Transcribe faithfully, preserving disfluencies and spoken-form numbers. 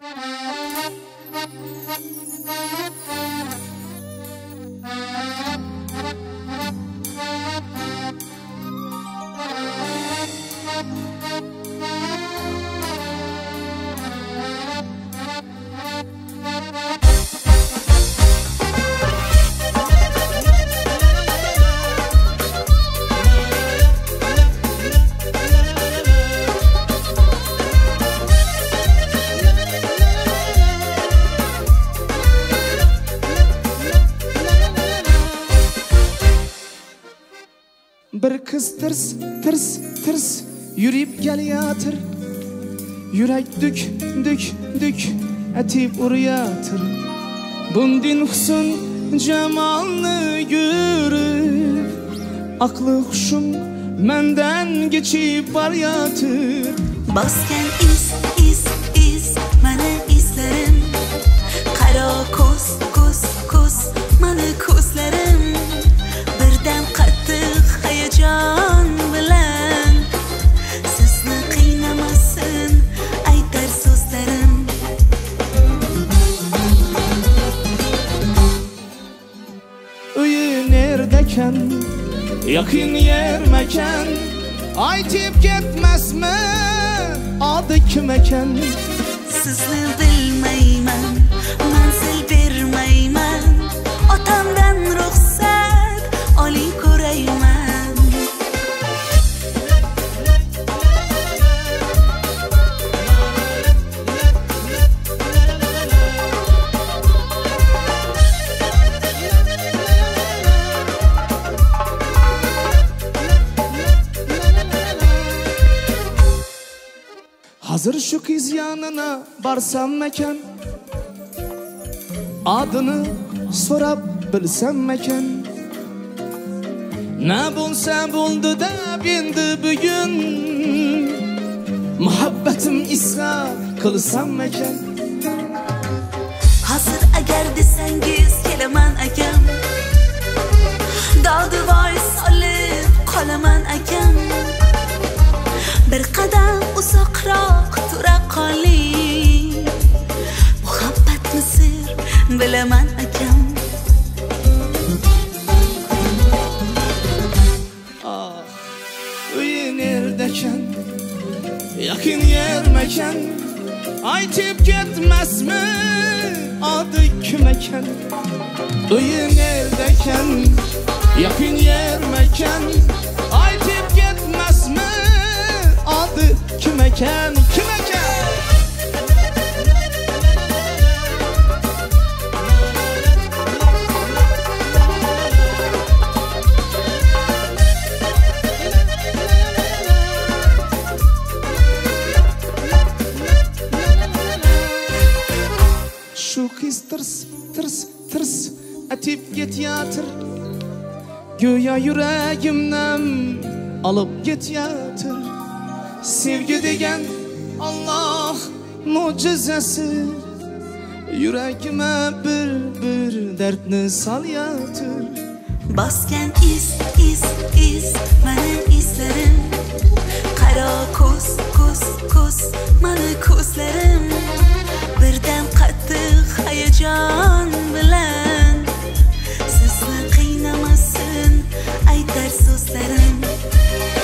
Bir kız tırs tırs tırs yürüyüp geliyadır. Yürek dük dük dük etip uruyatır. Bundin husn cemalını görüp aklı huşum menden geçip baryatır. Basken iz iz iz mene izlerim. Kara kus kus kus mene kuslerim. Birden qattiq hayajon bilan sizni qiynamasin aytar so'zlarim. Uyi neredekan, yaqin yer mekan, aytib ketmasmi adı kim ekan? Sizni bilmayman, manzil bermayman, otamdan ruxsat oliy ko'rayman. Hazır şu kız yanına barsam mekan, adını sorab bilsem mekan. Ne bulsa buldu da bindi bugün, muhabbetim isra kılsam mekan. Hazır agar desangiz kelaman akam, dodi voy solib qolaman akam. Bir qadam uzoqroq tura qoling, muhabbatni sir bilaman akam. Ah, uyi neredekan, yaqin yer mekan, aytib ketmasmi adı kim ekan? Uyi neredekan, yaqin yer mekan, aytib ketmasmi adı kim ekan? Kim ekan? Şu kız tırs tırs tırs etip ketiyatır. Göya yüreğimden alıp ketiyatır. Sevgi degen Allah mucizesi, yüreğime bir bir dertni salyatır. Basken iz iz iz mene izlerim. Qaro kus kus kus mene kuslerim. Birdan qattiq hayajon bilan sizni qiynamasin aytar so'zlarim.